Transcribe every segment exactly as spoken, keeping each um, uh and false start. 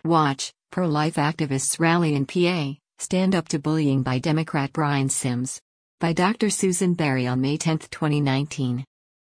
Watch, pro-life activists rally in P A, stand up to bullying by Democrat Brian Sims. By Doctor Susan Berry on May tenth, twenty nineteen.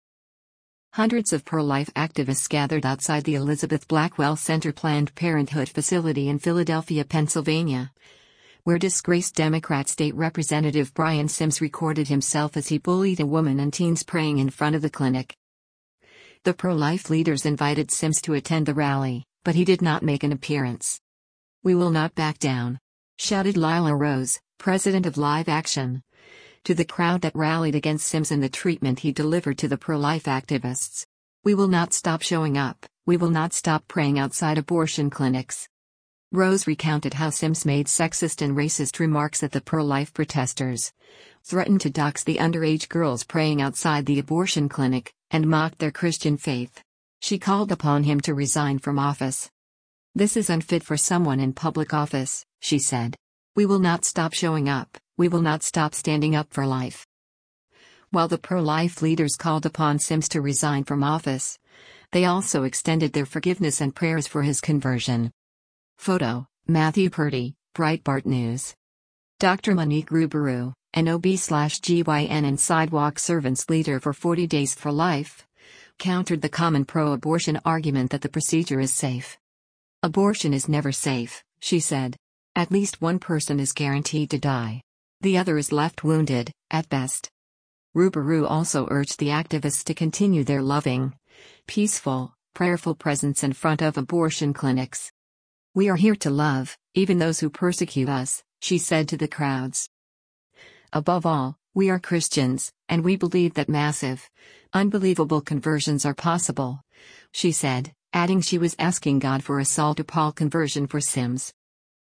Hundreds of pro-life activists gathered outside the Elizabeth Blackwell Center Planned Parenthood facility in Philadelphia, Pennsylvania, where disgraced Democrat State Representative Brian Sims recorded himself as he bullied a woman and teens praying in front of the clinic. The pro-life leaders invited Sims to attend the rally, but he did not make an appearance. "We will not back down," shouted Lila Rose, president of Live Action, to the crowd that rallied against Sims and the treatment he delivered to the pro-life activists. "We will not stop showing up, we will not stop praying outside abortion clinics." Rose recounted how Sims made sexist and racist remarks at the pro-life protesters, threatened to dox the underage girls praying outside the abortion clinic, and mocked their Christian faith. She called upon him to resign from office. "This is unfit for someone in public office," she said. "We will not stop showing up, we will not stop standing up for life." While the pro-life leaders called upon Sims to resign from office, they also extended their forgiveness and prayers for his conversion. Photo, Matthew Purdy, Breitbart News. Doctor Monique Ruberoux, an O B G Y N and sidewalk servants leader for forty Days for Life, countered the common pro-abortion argument that the procedure is safe. "Abortion is never safe," she said. "At least one person is guaranteed to die. The other is left wounded, at best." Ruberoux also urged the activists to continue their loving, peaceful, prayerful presence in front of abortion clinics. "We are here to love, even those who persecute us," she said to the crowds. "Above all, we are Christians, and we believe that massive, unbelievable conversions are possible," she said, adding she was asking God for a Saul to Paul conversion for Sims.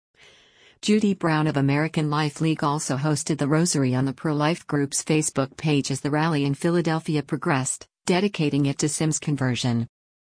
Judy Brown of American Life League also hosted the rosary on the pro-life group's Facebook page as the rally in Philadelphia progressed, dedicating it to Sims' conversion.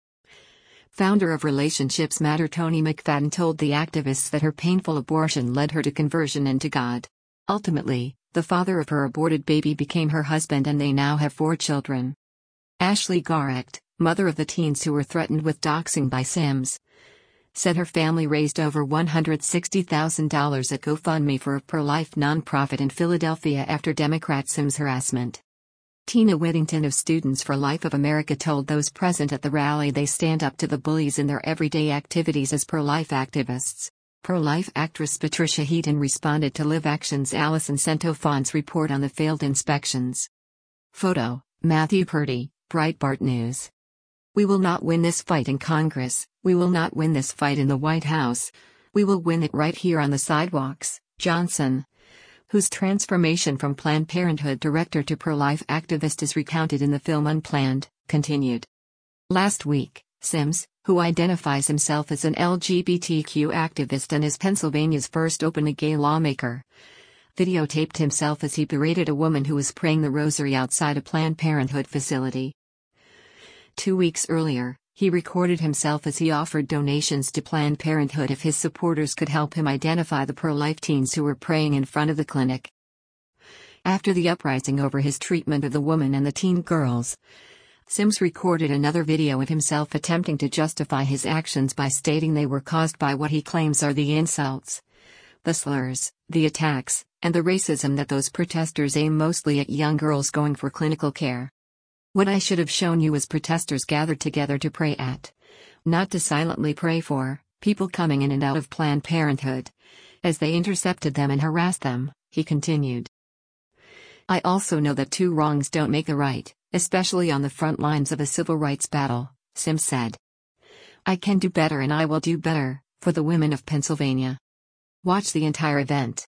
Founder of Relationships Matter Tony McFadden told the activists that her painful abortion led her to conversion and to God. Ultimately, the father of her aborted baby became her husband and they now have four children. Ashley Garrett, mother of the teens who were threatened with doxing by Sims, said her family raised over one hundred sixty thousand dollars at GoFundMe for a pro-life nonprofit in Philadelphia after Democrat Sims' harassment. Tina Whittington of Students for Life of America told those present at the rally they stand up to the bullies in their everyday activities as pro-life activists. Pro-life actress Patricia Heaton responded to Live Action's Allison Centofan's report on the failed inspections. Photo, Matthew Purdy, Breitbart News. "We will not win this fight in Congress, we will not win this fight in the White House, we will win it right here on the sidewalks," Johnson, whose transformation from Planned Parenthood director to pro-life activist is recounted in the film Unplanned, continued. Last week, Sims, who identifies himself as an L G B T Q activist and is Pennsylvania's first openly gay lawmaker, videotaped himself as he berated a woman who was praying the rosary outside a Planned Parenthood facility. Two weeks earlier, he recorded himself as he offered donations to Planned Parenthood if his supporters could help him identify the pro-life teens who were praying in front of the clinic. After the uprising over his treatment of the woman and the teen girls, Sims recorded another video of himself attempting to justify his actions by stating they were caused by what he claims are the insults, the slurs, the attacks, and the racism that those protesters aim mostly at young girls going for clinical care. "What I should have shown you was protesters gathered together to pray at, not to silently pray for, people coming in and out of Planned Parenthood, as they intercepted them and harassed them," he continued. "I also know that two wrongs don't make a right, especially on the front lines of a civil rights battle," Sims said. "I can do better and I will do better, for the women of Pennsylvania." Watch the entire event.